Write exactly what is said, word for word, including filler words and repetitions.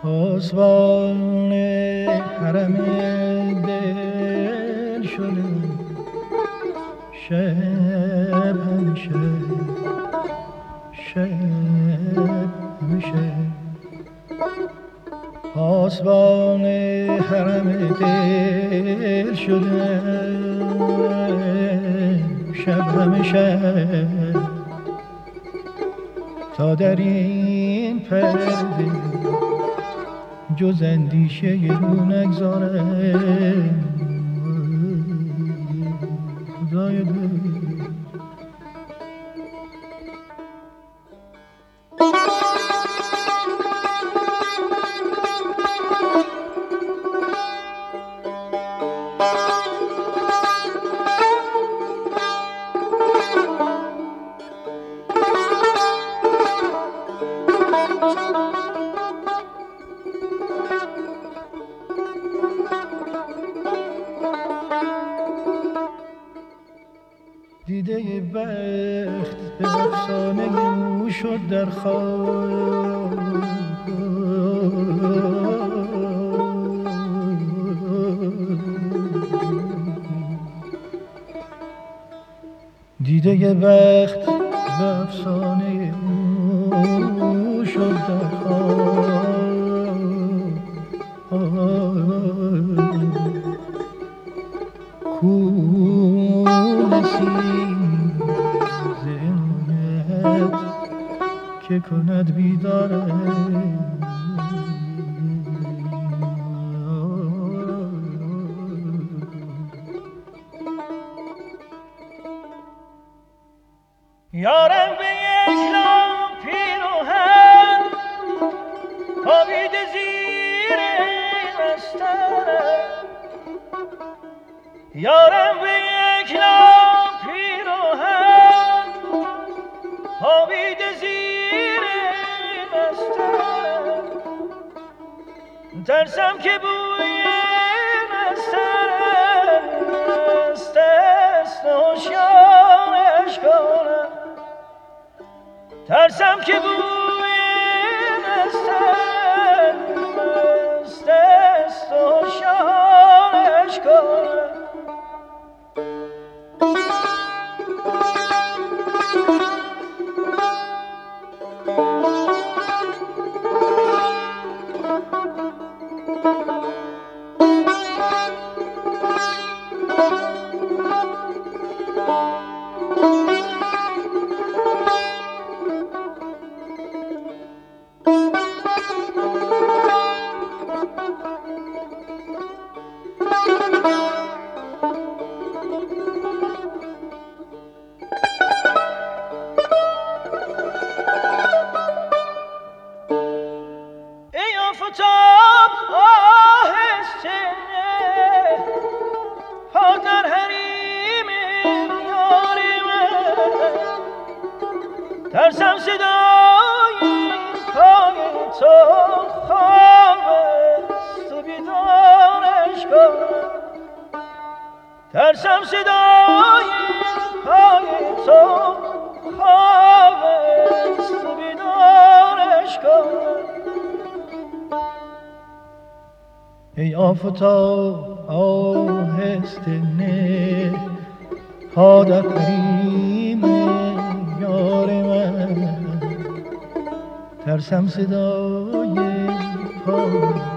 پاسبان حرم دل شده شب همیشه شب همیشه پاسبان حرم دل شده شب همیشه تا در این پرده جز اندیشه رو نگذاره خدای دل دیده بخت به افسانه او شد در خواب دیده بخت به افسانه او شد در خواب که کند بیداره یارم به یک لام پیراهن خوابیده زیر بسترم یارم به یک لام پیراهن خوابیده زیر بسترم ترسم که بوی نسترم است است هوشیارش کنم ترسم که بوی نسترم است است هوشیارش کنم ترسم صدای پای تو خواب است بیدارش کنم ترسم صدای پای تو خواب است بیدارش کنم ای آفتاب آهسته نه پا در حریم یار من ترسم صدای پا